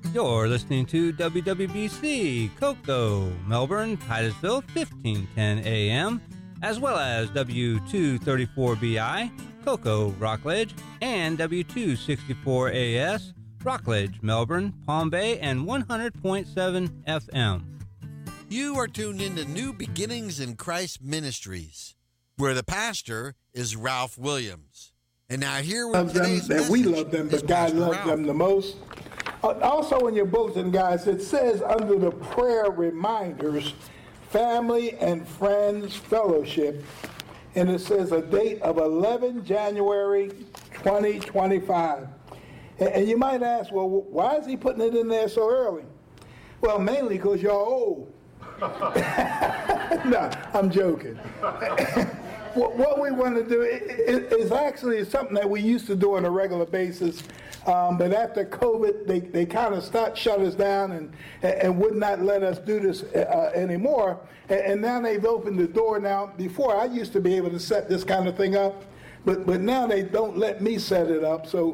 You're listening to WWBC, Cocoa, Melbourne, Titusville, 1510 AM, as well as W234BI, Cocoa, Rockledge, and W264AS, Rockledge, Melbourne, Palm Bay, and 100.7 FM. You are tuned into New Beginnings in Christ Ministries, where the pastor is Ralph Williams. And now here with today's message, we love them, but God loves them the most. Also in your bulletin, guys, it says under the prayer reminders, family and friends fellowship, and it says a date of 11 January 2025. And you might ask, well, why is he putting it in there so early? Well, mainly because you're old. No, I'm joking. What we want to do is actually something that we used to do on a regular basis, but after COVID, they kind of shut us down and would not let us do this anymore. And now they've opened the door. Now, before I used to be able to set this kind of thing up, but now they don't let me set it up. So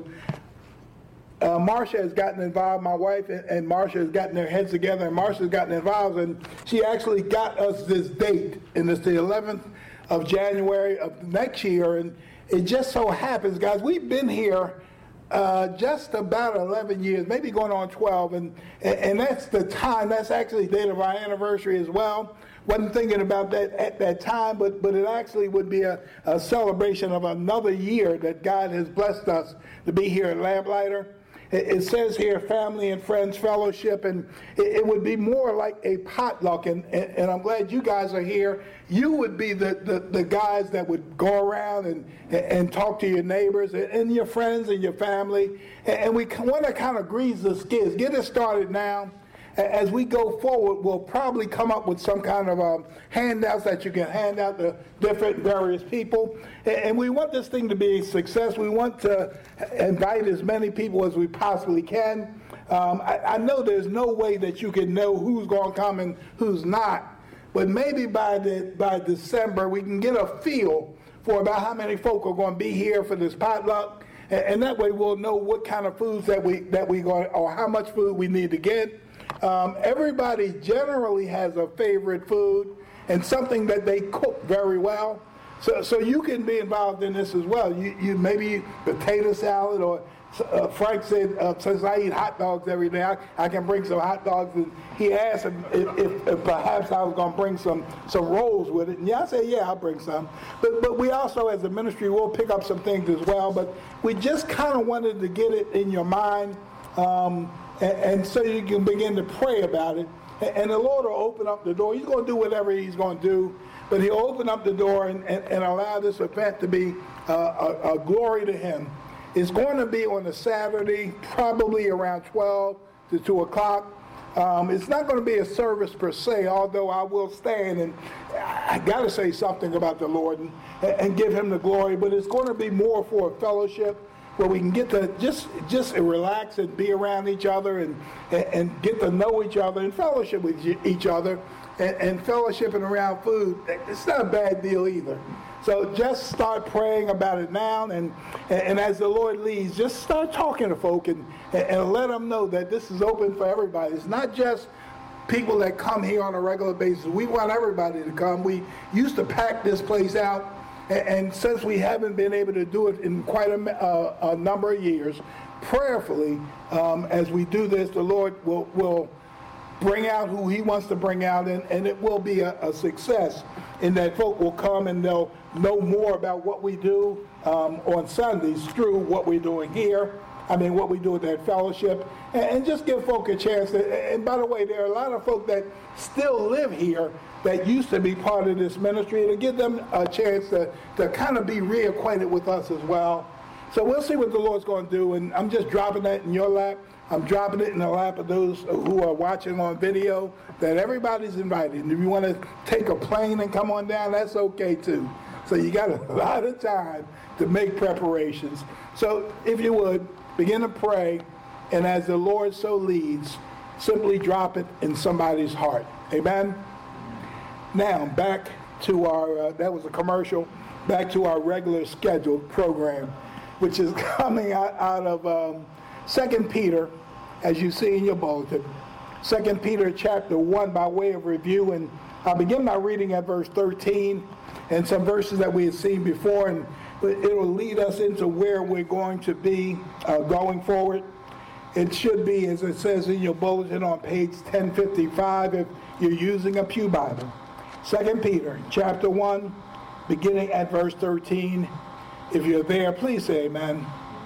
Marcia has gotten involved, my wife and Marcia has gotten their heads together, and Marcia's gotten involved, and she actually got us this date, and it's the 11th of January of next year. And it just so happens, guys, we've been here just about 11 years, maybe going on 12, and that's the time. That's actually the date of our anniversary as well. Wasn't thinking about that at that time, but it actually would be a celebration of another year that God has blessed us to be here at Lamplighter. It says here, family and friends fellowship, and it would be more like a potluck, and I'm glad you guys are here. You would be the guys that would go around and talk to your neighbors and your friends and your family, and we want to kind of grease the skids, get it started now. As we go forward, we'll probably come up with some kind of handouts that you can hand out to different various people. And we want this thing to be a success. We want to invite as many people as we possibly can. I know there's no way that you can know who's going to come and who's not. But maybe by December, we can get a feel for about how many folk are going to be here for this potluck. And that way we'll know what kind of foods that we going, or how much food we need to get. Everybody generally has a favorite food and something that they cook very well. So you can be involved in this as well. You maybe potato salad, or Frank said, since I eat hot dogs every day, I can bring some hot dogs. And he asked if perhaps I was going to bring some rolls with it. And I said, yeah, I'll bring some. But we also, as a ministry, will pick up some things as well. But we just kind of wanted to get it in your mind. And so you can begin to pray about it. And the Lord will open up the door. He's going to do whatever he's going to do, but he'll open up the door and allow this event to be a glory to him. It's going to be on a Saturday, probably around 12 to 2 o'clock. It's not going to be a service per se, although I will stand and I got to say something about the Lord and give him the glory, but it's going to be more for a fellowship, where we can get to just relax and be around each other and get to know each other and fellowship with each other and fellowshipping around food. It's not a bad deal either. So just start praying about it now, and as the Lord leads, just start talking to folk and let them know that this is open for everybody. It's not just people that come here on a regular basis. We want everybody to come. We used to pack this place out. And since we haven't been able to do it in quite a number of years, prayerfully, as we do this, the Lord will bring out who he wants to bring out, and it will be a success in that folk will come and they'll know more about what we do on Sundays through what we're doing here. What we do at that fellowship, and just give folk a chance. And by the way, there are a lot of folk that still live here that used to be part of this ministry, to give them a chance to kind of be reacquainted with us as well. So we'll see what the Lord's going to do, and I'm just dropping that in your lap. I'm dropping it in the lap of those who are watching on video, that everybody's invited. And if you want to take a plane and come on down, that's okay too. So you got a lot of time to make preparations. So if you would, begin to pray, and as the Lord so leads, simply drop it in somebody's heart. Amen? Now, back to our, that was a commercial, back to our regular scheduled program, which is coming out of 2 Peter as you see in your bulletin. 2 Peter chapter 1 by way of review, and I'll begin my reading at verse 13 and some verses that we had seen before, and it will lead us into where we're going to be going forward. It should be, as it says in your bulletin, on page 1055 if you're using a Pew Bible. 2 Peter chapter 1, beginning at verse 13. If you're there, please say amen.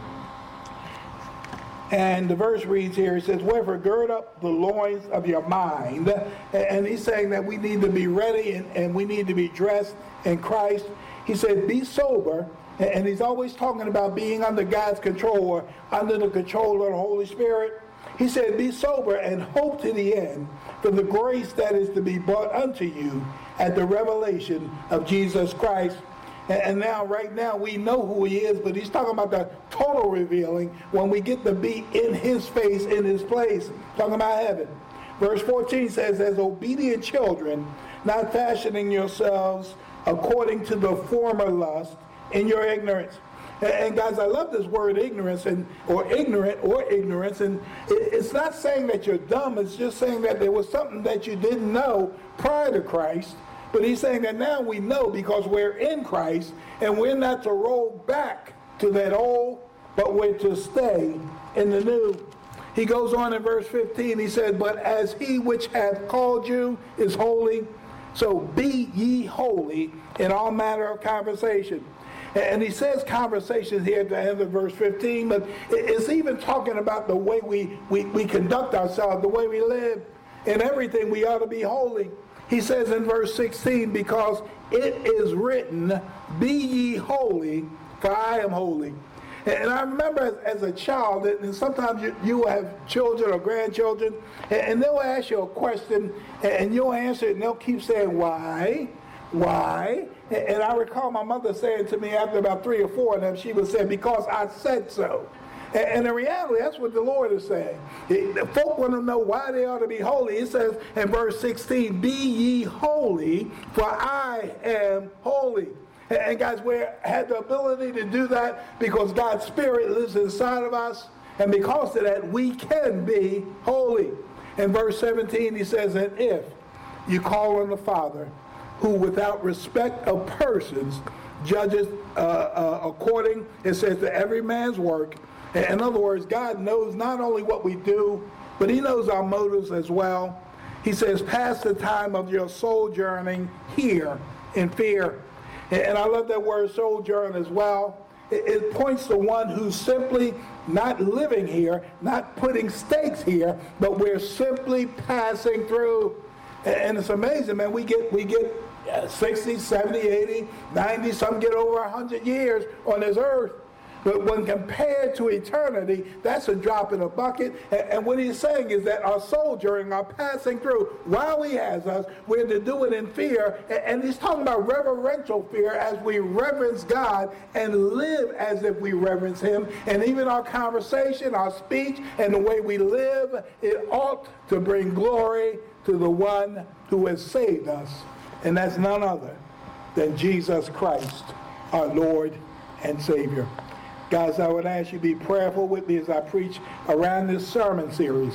And the verse reads here, it says, wherefore gird up the loins of your mind. And he's saying that we need to be ready and we need to be dressed in Christ. He said, be sober. And he's always talking about being under God's control or under the control of the Holy Spirit. He said, be sober and hope to the end for the grace that is to be brought unto you at the revelation of Jesus Christ. And now, right now, we know who he is, but he's talking about the total revealing when we get to be in his face, in his place, talking about heaven. Verse 14 says, as obedient children, not fashioning yourselves according to the former lust in your ignorance. And guys, I love this word ignorance, or ignorance, and it's not saying that you're dumb, it's just saying that there was something that you didn't know prior to Christ. But he's saying that now we know because we're in Christ, and we're not to roll back to that old, but we're to stay in the new. He goes on in verse 15, he said, but as he which hath called you is holy, so be ye holy in all manner of conversation. And he says conversation here at the end of verse 15, but it's even talking about the way we conduct ourselves, the way we live. In everything we ought to be holy. He says in verse 16, because it is written, be ye holy, for I am holy. And I remember as a child, and sometimes you have children or grandchildren, and they'll ask you a question, and you'll answer it, and they'll keep saying, why? Why? And I recall my mother saying to me after about 3 or 4 of them, she would say, because I said so. And in reality, that's what the Lord is saying. Folk want to know why they ought to be holy. It says in verse 16, be ye holy, for I am holy. And guys, we have the ability to do that because God's Spirit lives inside of us. And because of that, we can be holy. In verse 17, he says, and if you call on the Father, who without respect of persons judges according, it says, to every man's work. In other words, God knows not only what we do, but he knows our motives as well. He says, pass the time of your sojourning here in fear. And I love that word sojourn as well. It points to one who's simply not living here, not putting stakes here, but we're simply passing through. And it's amazing, man. We get 60, 70, 80, 90, some get over 100 years on this earth. But when compared to eternity, that's a drop in a bucket. And what he's saying is that our sojourning, our passing through, while he has us, we're to do it in fear. And he's talking about reverential fear as we reverence God and live as if we reverence him. And even our conversation, our speech, and the way we live, it ought to bring glory to the one who has saved us. And that's none other than Jesus Christ, our Lord and Savior. Guys, I would ask you to be prayerful with me as I preach around this sermon series.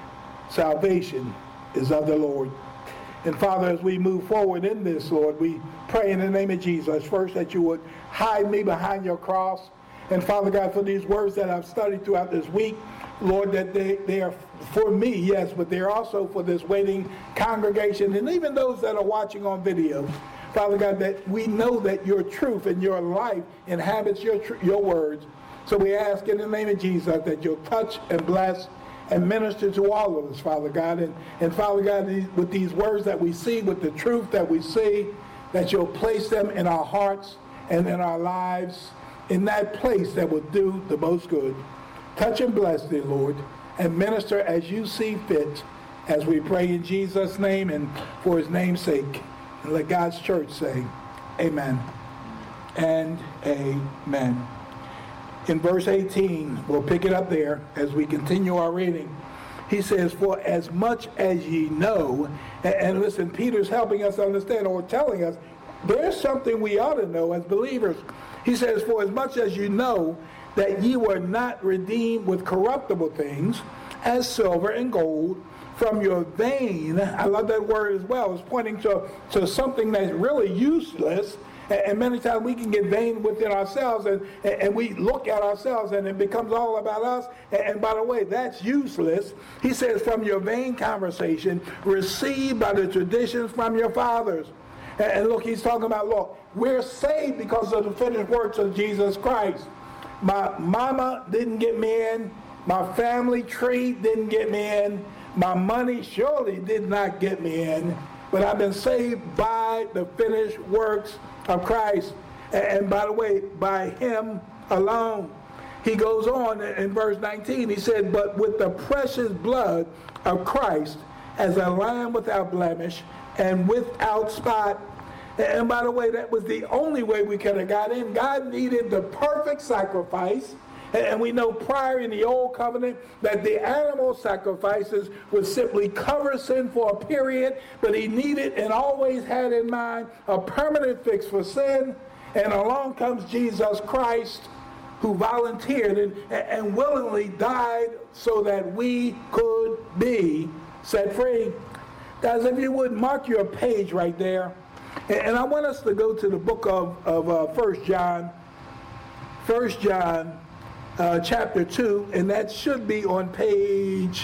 Salvation is of the Lord. And Father, as we move forward in this, Lord, we pray in the name of Jesus, first that you would hide me behind your cross. And Father God, for these words that I've studied throughout this week, Lord, that they are for me, yes, but they're also for this waiting congregation and even those that are watching on video. Father God, that we know that your truth and your life inhabits your words. So we ask in the name of Jesus that you'll touch and bless and minister to all of us, Father God. And Father God, with these words that we see, with the truth that we see, that you'll place them in our hearts and in our lives, in that place that will do the most good. Touch and bless, dear Lord, and minister as you see fit, as we pray in Jesus' name and for his name's sake. And let God's church say, amen and amen. In verse 18, we'll pick it up there as we continue our reading. He says, for as much as ye know, and listen, Peter's helping us understand or telling us, there's something we ought to know as believers. He says, for as much as you know that ye were not redeemed with corruptible things, as silver and gold from your vain, I love that word as well, it's pointing to something that's really useless. And many times we can get vain within ourselves, and we look at ourselves and it becomes all about us. And by the way, that's useless. He says, from your vain conversation, received by the traditions from your fathers. And look, he's talking about, look, we're saved because of the finished works of Jesus Christ. My mama didn't get me in. My family tree didn't get me in. My money surely did not get me in. But I've been saved by the finished works of Christ. And by the way, by him alone. He goes on in verse 19. He said, but with the precious blood of Christ as a lamb without blemish and without spot. And by the way, that was the only way we could have got in. God needed the perfect sacrifice. And we know prior in the old covenant that the animal sacrifices would simply cover sin for a period, but he needed and always had in mind a permanent fix for sin. And along comes Jesus Christ, who volunteered and willingly died so that we could be set free. Guys, if you would, mark your page right there. And I want us to go to the book of 1 John. 1 John chapter 2, and that should be on page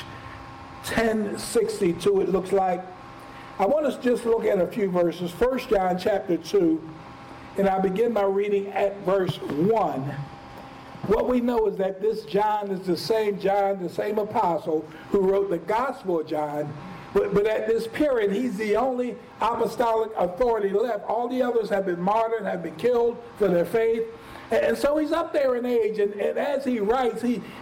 1062, it looks like. I want us to just look at a few verses. 1 John chapter 2, and I'll begin by reading at verse 1. What we know is that this John is the same John, the same apostle who wrote the Gospel of John. But at this period, he's the only apostolic authority left. All the others have been martyred, have been killed for their faith. And so he's up there in age, and as he writes,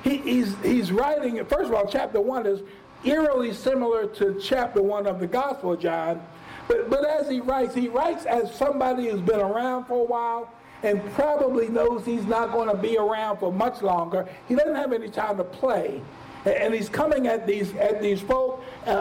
he's writing, first of all, chapter 1 is eerily similar to chapter 1 of the Gospel of John. But as he writes as somebody who's been around for a while and probably knows he's not going to be around for much longer. He doesn't have any time to play. And he's coming at these folk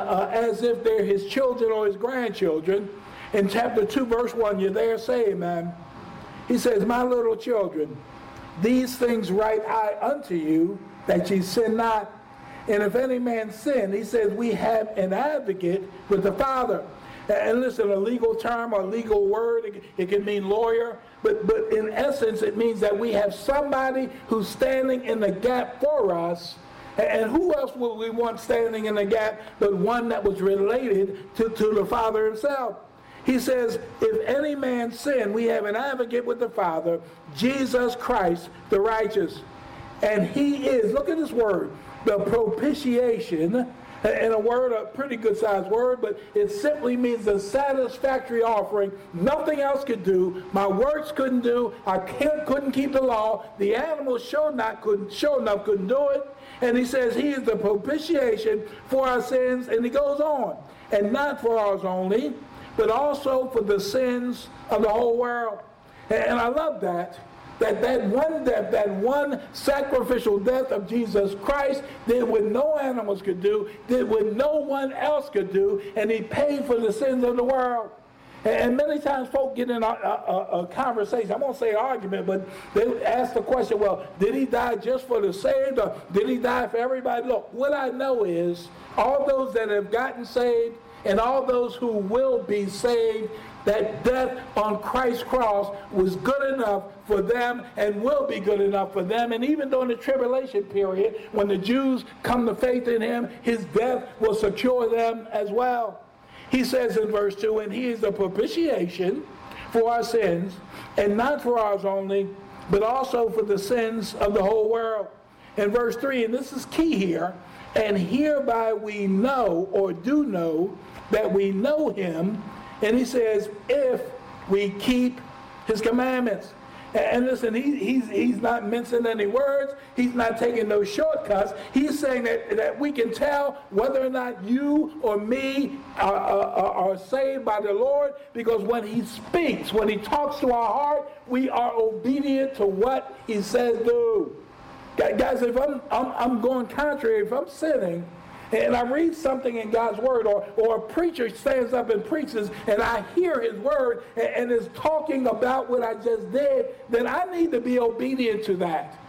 as if they're his children or his grandchildren. In chapter 2, verse 1, you're there, say amen. He says, my little children, these things write I unto you, that ye sin not. And if any man sin, he says, we have an advocate with the Father. And listen, a legal term or a legal word, it can mean lawyer, but in essence it means that we have somebody who's standing in the gap for us. And who else would we want standing in the gap but one that was related to the Father himself? He says, if any man sin, we have an advocate with the Father, Jesus Christ the righteous. And he is, look at this word, the propitiation. And a pretty good sized word, but it simply means the satisfactory offering. Nothing else could do. My works couldn't do. I couldn't keep the law. The animals sure enough couldn't do it. And he says he is the propitiation for our sins. And he goes on. And not for ours only, but also for the sins of the whole world. And I love that. That one death, that one sacrificial death of Jesus Christ did what no animals could do, did what no one else could do, and he paid for the sins of the world. And many times folk get in a conversation, I won't say argument, but they ask the question, well, did he die just for the saved, or did he die for everybody? Look, what I know is all those that have gotten saved and all those who will be saved, that death on Christ's cross was good enough for them and will be good enough for them. And even during the tribulation period, when the Jews come to faith in him, his death will secure them as well. He says in verse 2, and he is the propitiation for our sins, and not for ours only, but also for the sins of the whole world. In verse 3, and this is key here, and hereby we know, or do know, that we know him. And he says, if we keep his commandments. And listen, he's not mincing any words. He's not taking no shortcuts. He's saying that we can tell whether or not you or me are saved by the Lord, because when he speaks, when he talks to our heart, we are obedient to what he says do. Guys, if I'm going contrary, if I'm sinning, and I read something in God's word, or a preacher stands up and preaches, and I hear his word and is talking about what I just did, then I need to be obedient to that.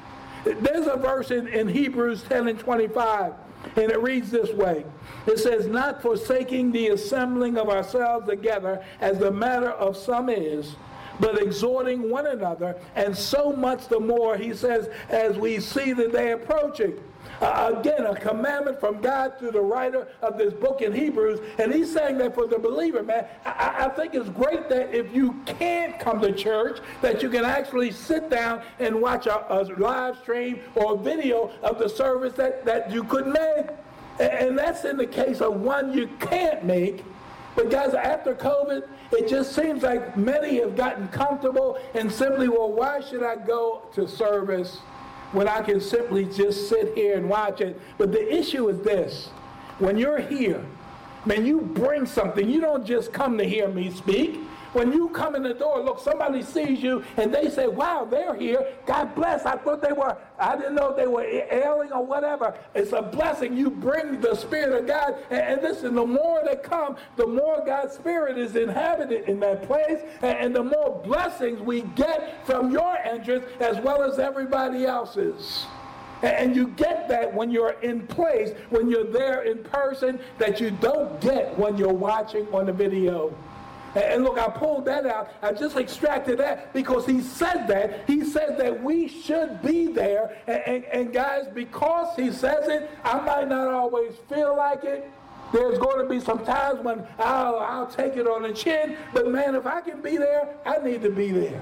There's a verse in Hebrews 10 and 25, and it reads this way. It says, not forsaking the assembling of ourselves together, as the matter of some is, but exhorting one another, and so much the more, he says, as we see the day approaching. Again, a commandment from God through the writer of this book in Hebrews, and he's saying that for the believer, man, I think it's great that if you can't come to church, that you can actually sit down and watch a live stream or a video of the service that you couldn't make. And that's in the case of one you can't make. But guys, after COVID, it just seems like many have gotten comfortable and simply, well, why should I go to service when I can simply just sit here and watch it? But the issue is this. When you're here, man, you bring something. You don't just come to hear me speak. When you come in the door, look, somebody sees you and they say, wow, they're here. God bless. I didn't know they were ailing or whatever. It's a blessing. You bring the Spirit of God. And listen, the more they come, the more God's Spirit is inhabited in that place. And the more blessings we get from your entrance as well as everybody else's. And you get that when you're in place, when you're there in person, that you don't get when you're watching on the video. And look, I pulled that out. I just extracted that because he said that. He said that we should be there. And guys, because he says it, I might not always feel like it. There's going to be some times when I'll take it on the chin. But man, if I can be there, I need to be there.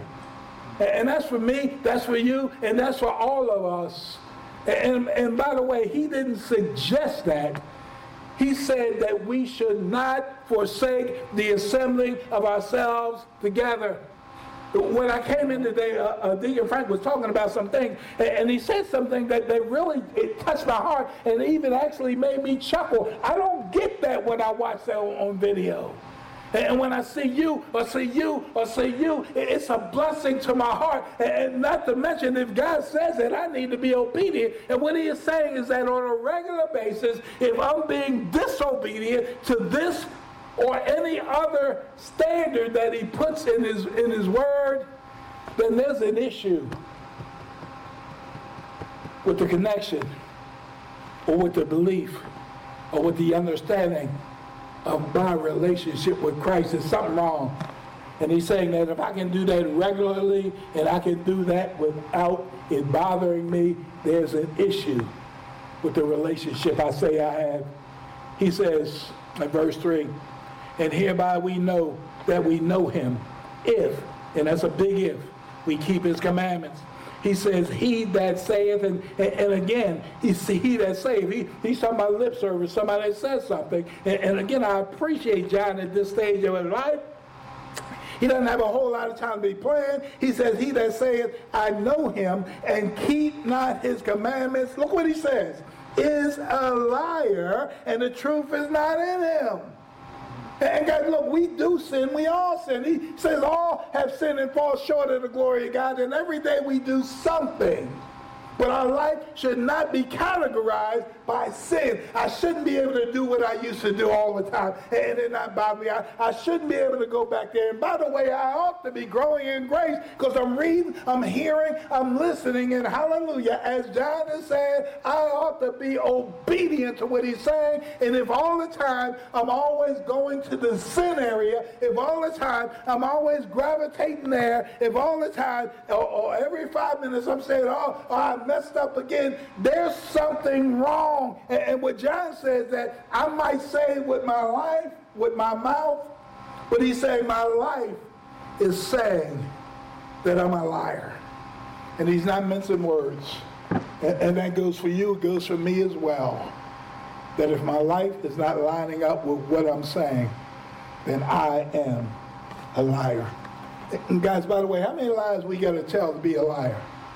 And that's for me, that's for you, and that's for all of us. And by the way, he didn't suggest that. He said that we should not forsake the assembling of ourselves together. When I came in today, Deacon Frank was talking about some things, and he said something that it touched my heart and even actually made me chuckle. I don't get that when I watch that on video. And when I see you, or see you, or see you, it's a blessing to my heart. And not to mention, if God says it, I need to be obedient. And what he is saying is that on a regular basis, if I'm being disobedient to this or any other standard that he puts in his word, then there's an issue with the connection, or with the belief, or with the understanding of my relationship with Christ. There's something wrong. And he's saying that if I can do that regularly and I can do that without it bothering me, there's an issue with the relationship I say I have. He says in verse 3, and hereby we know that we know him if, and that's a big if, we keep his commandments. He says, he that saith, and again, he that saith. He's talking about lip service, somebody that says something. And again, I appreciate John at this stage of his life. He doesn't have a whole lot of time to be playing. He says, he that saith, I know him, and keep not his commandments. Look what he says. Is a liar, and the truth is not in him. And guys, look, we do sin. We all sin. He says all have sinned and fall short of the glory of God. And every day we do something. But our life should not be categorized by sin. I shouldn't be able to do what I used to do all the time and it not bother me. I shouldn't be able to go back there. And by the way, I ought to be growing in grace because I'm reading, I'm hearing, I'm listening, and hallelujah. As John is saying, I ought to be obedient to what he's saying. And if all the time I'm always going to the sin area, if all the time I'm always gravitating there, if all the time or every 5 minutes I'm saying, I messed up again, there's something wrong. And what John says that I might say with my life, with my mouth, but he's saying my life is saying that I'm a liar. And he's not mincing words. And that goes for you, it goes for me as well. That if my life is not lining up with what I'm saying, then I am a liar. And guys, by the way, how many lies we got to tell to be a liar?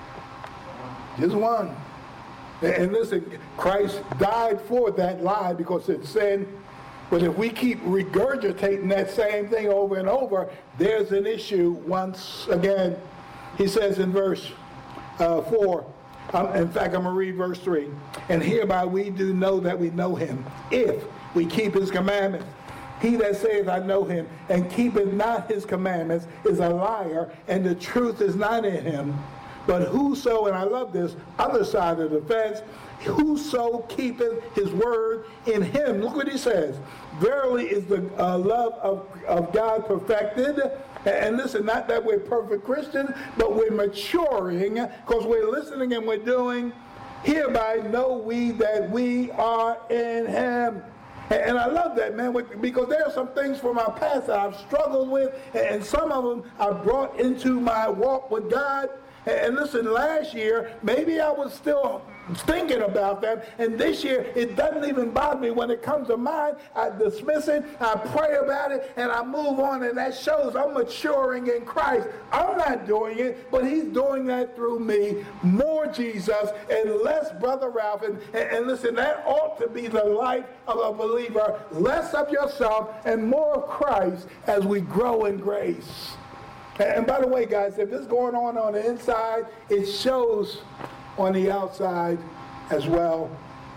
Just one. And listen, Christ died for that lie because it's sin. But if we keep regurgitating that same thing over and over, there's an issue once again. He says in verse 4, in fact, I'm going to read verse 3. And hereby we do know that we know him, if we keep his commandments. He that saith, I know him, and keepeth not his commandments, is a liar, and the truth is not in him. But whoso, and I love this, other side of the fence, whoso keepeth his word, in him, look what he says, verily is the love of God perfected. And listen, not that we're perfect Christians, but we're maturing because we're listening and we're doing. Hereby know we that we are in him. And I love that, man, because there are some things from my past that I've struggled with, and some of them I've brought into my walk with God. And listen, last year, maybe I was still thinking about that, and this year, it doesn't even bother me. When it comes to mind, I dismiss it, I pray about it, and I move on, and that shows I'm maturing in Christ. I'm not doing it, but he's doing that through me. More Jesus and less Brother Ralph. And listen, that ought to be the life of a believer. Less of yourself and more of Christ as we grow in grace. And by the way, guys, if it's going on the inside, it shows on the outside as well.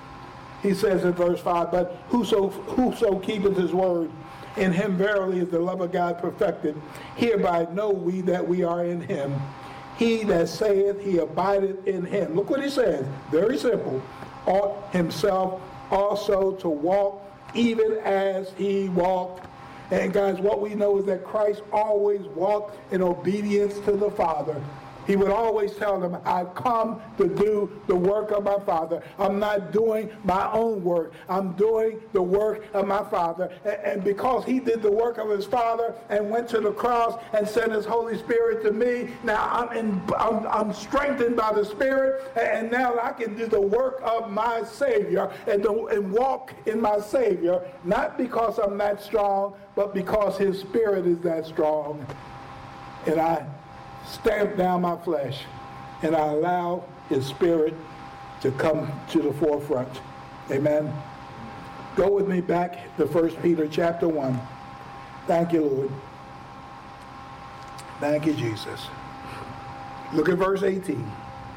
He says in verse 5, but whoso keepeth his word, in him verily is the love of God perfected. Hereby know we that we are in him. He that saith he abideth in him. Look what he says. Very simple. Ought himself also to walk even as he walked. And guys, what we know is that Christ always walked in obedience to the Father. He would always tell them, I've come to do the work of my Father. I'm not doing my own work. I'm doing the work of my Father. And because he did the work of his Father and went to the cross and sent his Holy Spirit to me, now I'm strengthened by the Spirit, and now I can do the work of my Savior and walk in my Savior, not because I'm that strong, but because his Spirit is that strong. And I stamp down my flesh, and I allow his Spirit to come to the forefront. Amen. Go with me back to 1 Peter chapter 1. Thank you, Lord. Thank you, Jesus. Look at verse 18.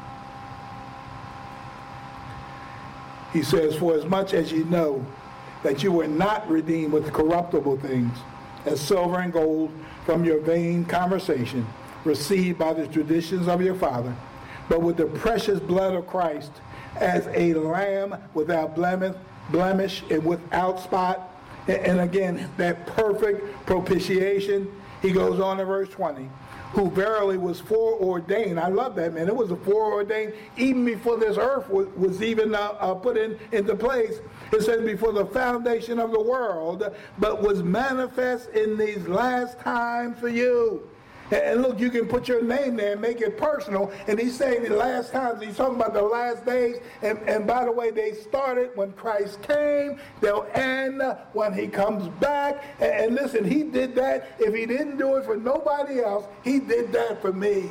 He says, for as much as you know that you were not redeemed with corruptible things, as silver and gold, from your vain conversation, received by the traditions of your father, but with the precious blood of Christ, as a lamb without blemish and without spot. And again, that perfect propitiation. He goes on in verse 20, who verily was foreordained. I love that, man. It was foreordained even before this earth was even put into place. It says before the foundation of the world, but was manifest in these last times for you. And look, you can put your name there and make it personal. And he's saying the last times, he's talking about the last days. And by the way, they started when Christ came. They'll end when he comes back. And listen, he did that. If he didn't do it for nobody else, he did that for me.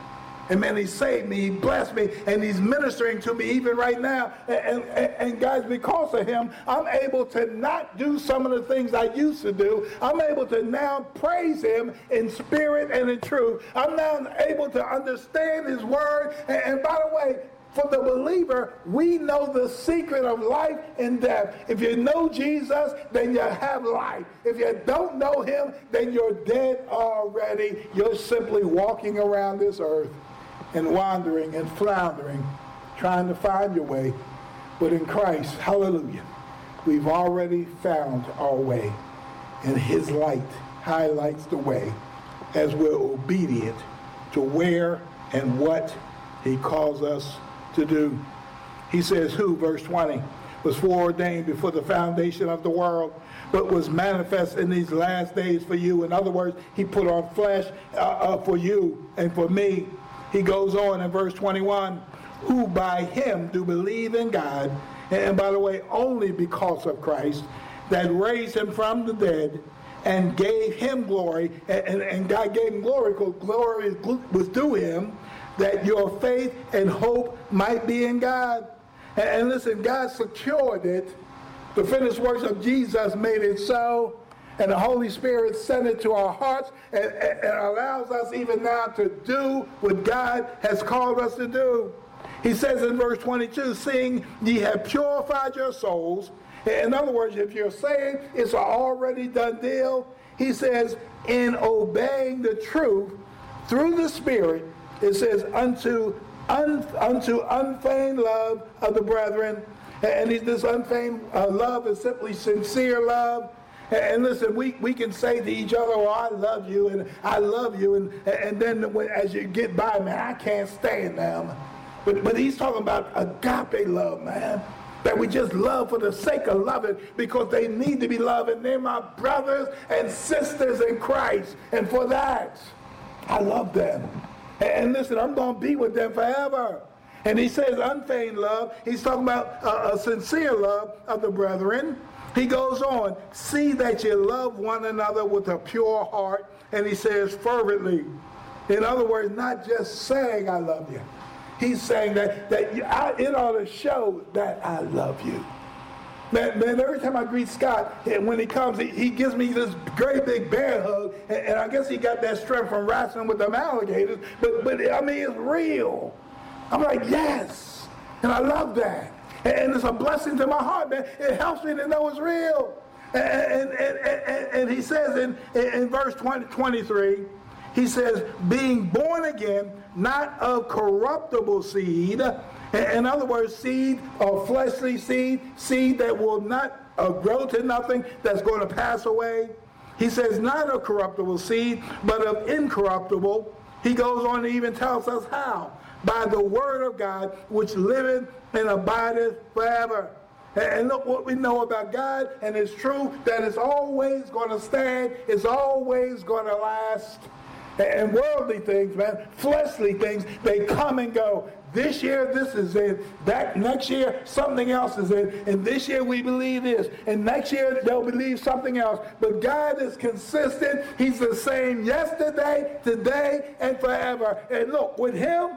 And man, he saved me, he blessed me, and he's ministering to me even right now. And guys, because of him, I'm able to not do some of the things I used to do. I'm able to now praise him in spirit and in truth. I'm now able to understand his word. And by the way, for the believer, we know the secret of life and death. If you know Jesus, then you have life. If you don't know him, then you're dead already. You're simply walking around this earth and wandering and floundering, trying to find your way. But in Christ, hallelujah, we've already found our way. And his light highlights the way as we're obedient to where and what he calls us to do. He says, who, verse 20, was foreordained before the foundation of the world, but was manifest in these last days for you. In other words, he put on flesh for you and for me. He goes on in verse 21, who by him do believe in God, and by the way, only because of Christ, that raised him from the dead and gave him glory, and God gave him glory because glory was due him, that your faith and hope might be in God. And listen, God secured it. The finished works of Jesus made it so. And the Holy Spirit sent it to our hearts and allows us even now to do what God has called us to do. He says in verse 22, seeing ye have purified your souls. In other words, if you're saved, it's an already done deal. He says, in obeying the truth through the Spirit, it says, unto unfeigned love of the brethren. And this unfeigned love is simply sincere love. And listen, we can say to each other, oh, I love you, and I love you. And then as you get by, man, I can't stand them. But he's talking about agape love, man. That we just love for the sake of loving because they need to be loved. And they're my brothers and sisters in Christ. And for that, I love them. And listen, I'm going to be with them forever. And he says unfeigned love. He's talking about a sincere love of the brethren. He goes on, see that you love one another with a pure heart. And he says fervently. In other words, not just saying I love you. He's saying that it ought to show that I love you. Man, every time I greet Scott, when he comes, he gives me this great big bear hug, and I guess he got that strength from wrestling with them alligators, but I mean, it's real. I'm like, yes, and I love that. And it's a blessing to my heart, man. It helps me to know it's real. And he says in verse 23, he says, being born again, not of corruptible seed. In other words, seed or fleshly seed that will not grow to nothing, that's going to pass away. He says, not of corruptible seed, but of incorruptible. He goes on to even tells us how. By the word of God, which liveth and abideth forever. And look what we know about God, and it's true that it's always going to stand, it's always going to last. And worldly things, man, fleshly things, they come and go. This year, this is it. That next year, something else is it. And this year, we believe this. And next year, they'll believe something else. But God is consistent. He's the same yesterday, today, and forever. And look, with him,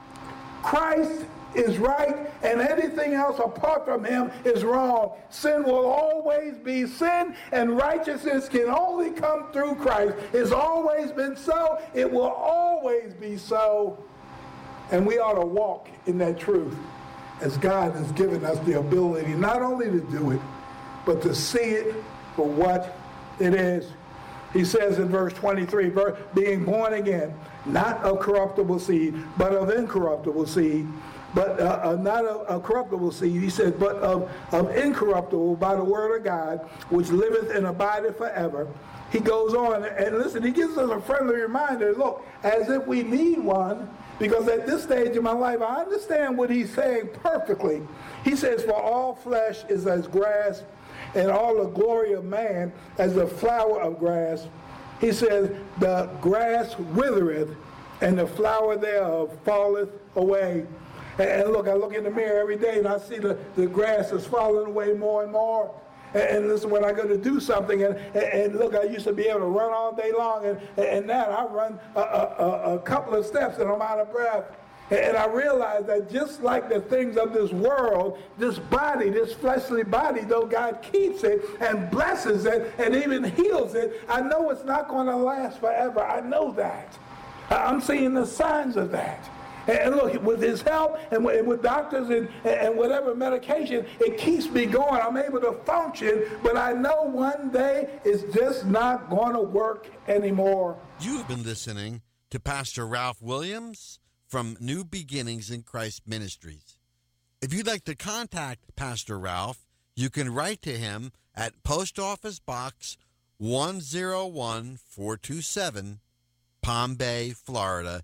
Christ is right, and anything else apart from him is wrong. Sin will always be sin, and righteousness can only come through Christ. It's always been so. It will always be so. And we ought to walk in that truth as God has given us the ability not only to do it, but to see it for what it is. He says in verse 23, being born again, not of corruptible seed, but of incorruptible seed. But not a corruptible seed, he said, but of incorruptible by the word of God, which liveth and abideth forever. He goes on, and listen, he gives us a friendly reminder, look, as if we need one, because at this stage in my life, I understand what he's saying perfectly. He says, for all flesh is as grass, and all the glory of man as the flower of grass. He says, the grass withereth, and the flower thereof falleth away. And look, I look in the mirror every day and I see the grass is falling away more and more. And listen, when I go to do something, and look, I used to be able to run all day long, and now I run a couple of steps and I'm out of breath. And I realize that just like the things of this world, this body, this fleshly body, though God keeps it and blesses it and even heals it, I know it's not going to last forever. I know that. I'm seeing the signs of that. And look, with his help and with doctors and whatever medication, it keeps me going. I'm able to function, but I know one day it's just not going to work anymore. You've been listening to Pastor Ralph Williams from New Beginnings in Christ Ministries. If you'd like to contact Pastor Ralph, you can write to him at Post Office Box 101427, Palm Bay, Florida,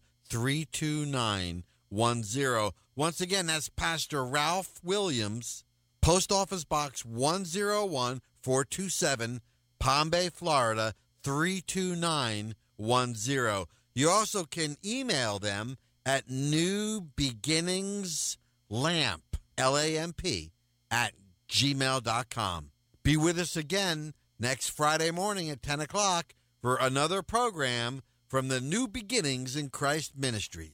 32910. Once again, that's Pastor Ralph Williams, Post Office Box 101427, Palm Bay, Florida, 32910. You also can email them at newbeginningslamp, L-A-M-P, at gmail.com. Be with us again next Friday morning at 10 o'clock for another program from the New Beginnings in Christ Ministries.